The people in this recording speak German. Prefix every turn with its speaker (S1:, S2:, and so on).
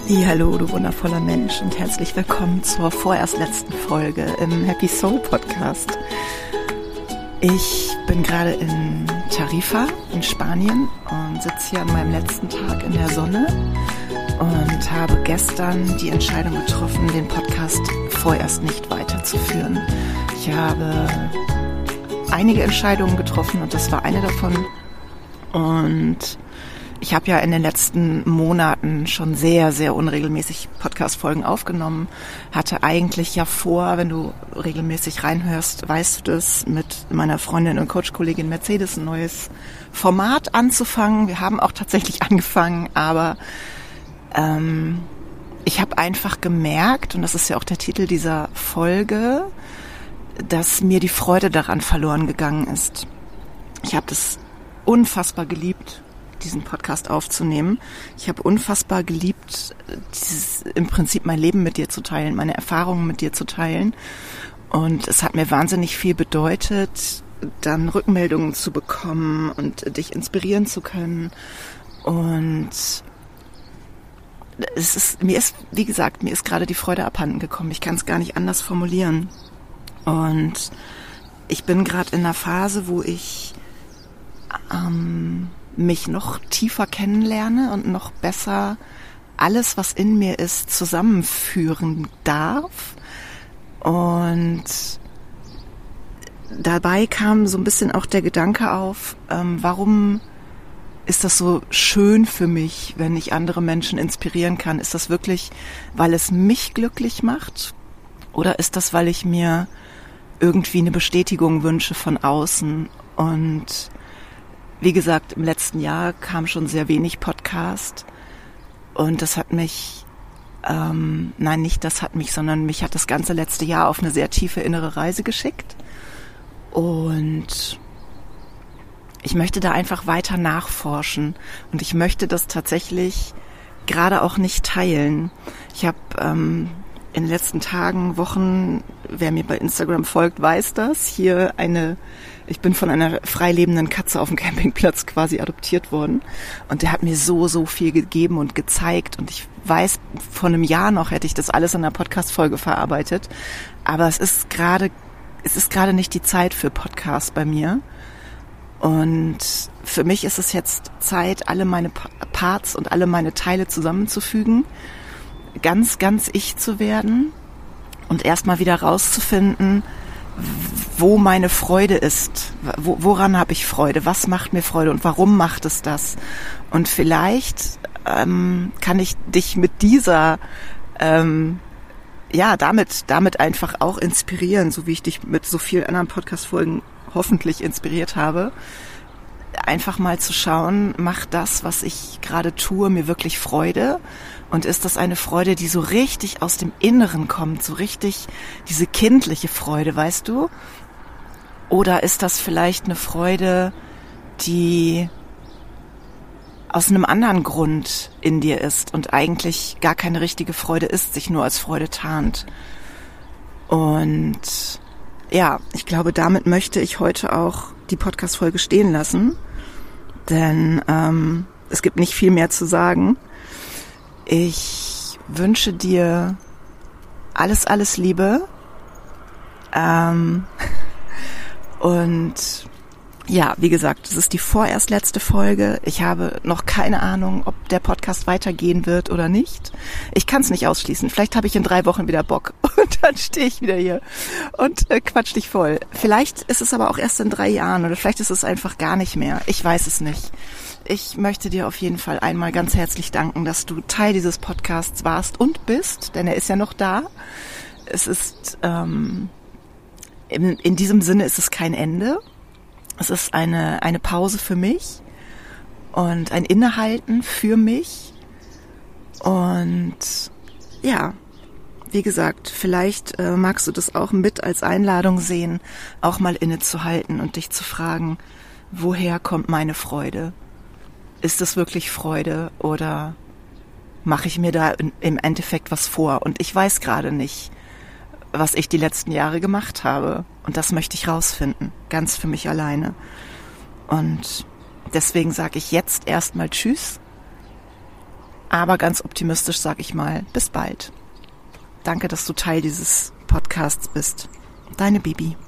S1: Hallo, du wundervoller Mensch, und herzlich willkommen zur vorerst letzten Folge im Happy Soul Podcast. Ich bin gerade in Tarifa in Spanien und sitze hier an meinem letzten Tag in der Sonne und habe gestern die Entscheidung getroffen, den Podcast vorerst nicht weiterzuführen. Ich habe einige Entscheidungen getroffen und das war eine davon. Und ich habe ja in den letzten Monaten schon sehr, sehr unregelmäßig Podcast-Folgen aufgenommen. Hatte eigentlich ja vor, wenn du regelmäßig reinhörst, weißt du das, mit meiner Freundin und Coach-Kollegin Mercedes ein neues Format anzufangen. Wir haben auch tatsächlich angefangen, aber ich habe einfach gemerkt, und das ist ja auch der Titel dieser Folge, dass mir die Freude daran verloren gegangen ist. Ich habe das unfassbar geliebt, diesen Podcast aufzunehmen. Ich habe unfassbar geliebt, im Prinzip mein Leben mit dir zu teilen, meine Erfahrungen mit dir zu teilen. Und es hat mir wahnsinnig viel bedeutet, dann Rückmeldungen zu bekommen und dich inspirieren zu können. Und mir ist gerade die Freude abhanden gekommen. Ich kann es gar nicht anders formulieren. Und ich bin gerade in einer Phase, wo ich mich noch tiefer kennenlerne und noch besser alles, was in mir ist, zusammenführen darf. Und dabei kam so ein bisschen auch der Gedanke auf, warum ist das so schön für mich, wenn ich andere Menschen inspirieren kann? Ist das wirklich, weil es mich glücklich macht? Oder ist das, weil ich mir irgendwie eine Bestätigung wünsche von außen? Und wie gesagt, im letzten Jahr kam schon sehr wenig Podcast und das hat mich, sondern mich hat das ganze letzte Jahr auf eine sehr tiefe innere Reise geschickt und ich möchte da einfach weiter nachforschen und ich möchte das tatsächlich gerade auch nicht teilen. Ich habe in den letzten Tagen, Wochen, wer mir bei Instagram folgt, weiß das, ich bin von einer freilebenden Katze auf dem Campingplatz quasi adoptiert worden und der hat mir so viel gegeben und gezeigt und ich weiß, vor einem Jahr noch hätte ich das alles in einer Podcast-Folge verarbeitet, aber es ist gerade nicht die Zeit für Podcast bei mir und für mich ist es jetzt Zeit, alle meine Parts und alle meine Teile zusammenzufügen, ganz ich zu werden und erstmal wieder rauszufinden, wo meine Freude ist, woran habe ich Freude, was macht mir Freude und warum macht es das? Und vielleicht kann ich dich mit dieser, damit einfach auch inspirieren, so wie ich dich mit so vielen anderen Podcast-Folgen hoffentlich inspiriert habe, einfach mal zu schauen, macht das, was ich gerade tue, mir wirklich Freude? Und ist das eine Freude, die so richtig aus dem Inneren kommt, so richtig diese kindliche Freude, weißt du? Oder ist das vielleicht eine Freude, die aus einem anderen Grund in dir ist und eigentlich gar keine richtige Freude ist, sich nur als Freude tarnt? Und ja, ich glaube, damit möchte ich heute auch die Podcast-Folge stehen lassen, denn es gibt nicht viel mehr zu sagen. Ich wünsche dir alles Liebe und ja, wie gesagt, es ist die vorerst letzte Folge. Ich habe noch keine Ahnung, ob der Podcast weitergehen wird oder nicht. Ich kann es nicht ausschließen. Vielleicht habe ich in 3 Wochen wieder Bock und dann stehe ich wieder hier und quatsch dich voll. Vielleicht ist es aber auch erst in 3 Jahren oder vielleicht ist es einfach gar nicht mehr. Ich weiß es nicht. Ich möchte dir auf jeden Fall einmal ganz herzlich danken, dass du Teil dieses Podcasts warst und bist, denn er ist ja noch da. Es ist, in diesem Sinne ist es kein Ende. Es ist eine Pause für mich und ein Innehalten für mich. Und ja, wie gesagt, vielleicht magst du das auch mit als Einladung sehen, auch mal innezuhalten und dich zu fragen, woher kommt meine Freude? Ist es wirklich Freude oder mache ich mir da im Endeffekt was vor? Und ich weiß gerade nicht, was ich die letzten Jahre gemacht habe. Und das möchte ich rausfinden, ganz für mich alleine. Und deswegen sage ich jetzt erstmal Tschüss Aber ganz optimistisch sage ich mal, bis bald. Danke, dass du Teil dieses Podcasts bist. Deine Bibi.